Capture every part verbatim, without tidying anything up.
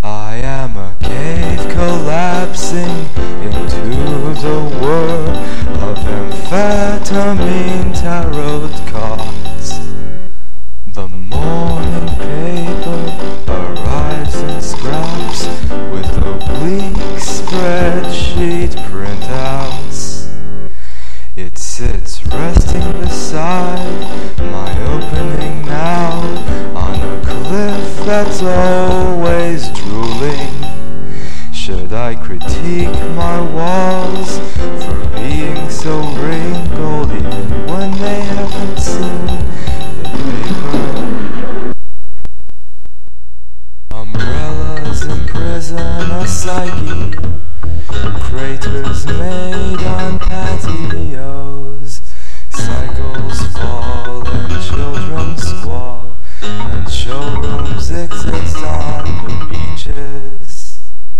I am a cave collapsing into the whir of amphetamine tarot cards. The morning paper arrives in scraps with oblique spreadsheet printouts. It sits resting beside my opening now on a cliff that's always drooling. Should I critique my walls for being so wrinkled even when they haven't seen the paper? Umbrellas imprison a psyche, craters made on patios, cycles fall and children squall, and showrooms exist on the beaches.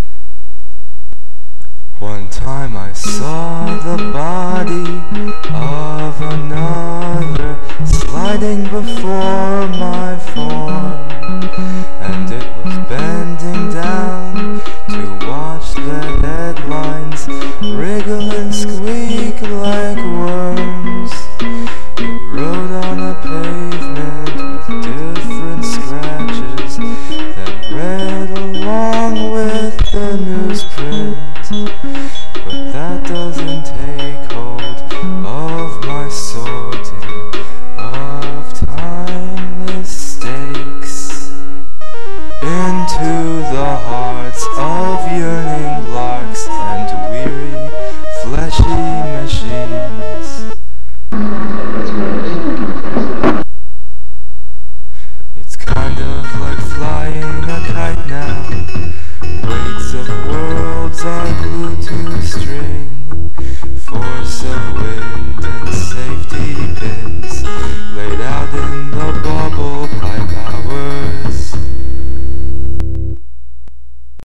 One time I saw the body of another sliding before my form, and it was bending down to watch the headlines wriggle and squeak like worms. It rode on a pavement with different scratches that read along with the newsprint. But that doesn't take hold of my sorting of timeless stakes into the hearts of yearning larks and weary fleshy machines. It's kind of like flying a kite now. Weights of worlds are glued to a string. Force of